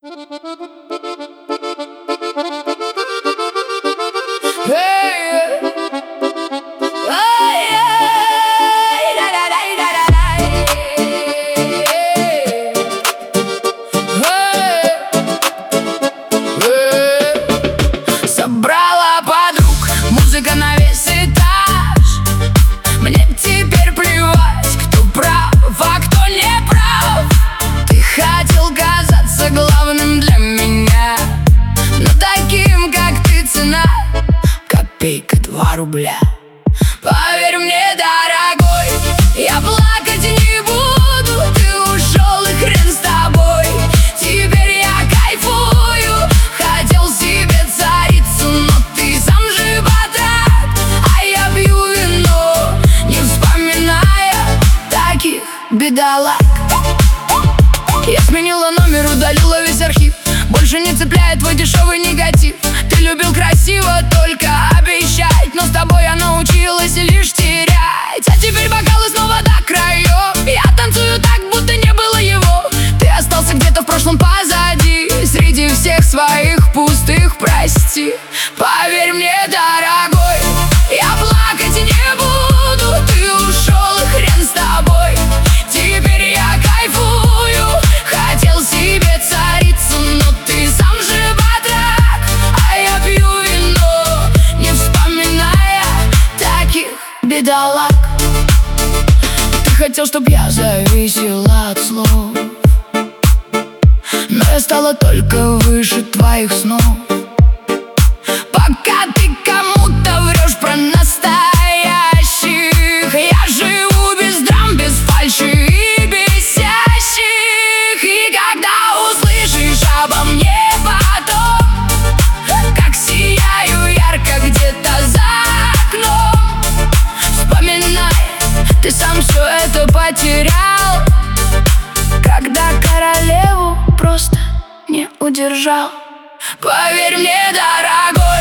Собрала подруг, музыка на весь этаж. Мне теперь плевать, кто прав, а кто не прав. Ты хотел казаться главным для меня, но таким, как ты, цена копейка, 2 рубля. Поверь мне, дорогой, я плакать не буду. Ты ушел, и хрен с тобой. Теперь я кайфую. Хотел себе царицу, но ты сам же батрак. А я пью вино, не вспоминая таких бедолаг. Я сменила номер, удалила весь архив. Больше не цепляет твой дешевый негатив. Ты любил красиво только обещать, но с тобой я научилась лишь терять. А теперь бокалы снова до краев. Я танцую так, будто не было его. Ты остался где-то в прошлом позади, среди всех своих пустых прости. Поверь мне, дорогой, я плакать не буду. Ты ушел, и хрен с тобой. Теперь я кайфую. Хотел себе царицу, но ты сам же батрак. А я пью вино, не вспоминая таких бедолаг. Ты хотел, чтоб я зависела от слов, но я стала только выше твоих снов. Пока ты кому-то врешь про настоящих, я живу без драм, без фальши и бесящих. И когда услышишь обо мне потом, как сияю ярко где-то за окном, вспоминай, ты сам все это потерял, когда королеву просто не удержал. Поверь мне, дорогой,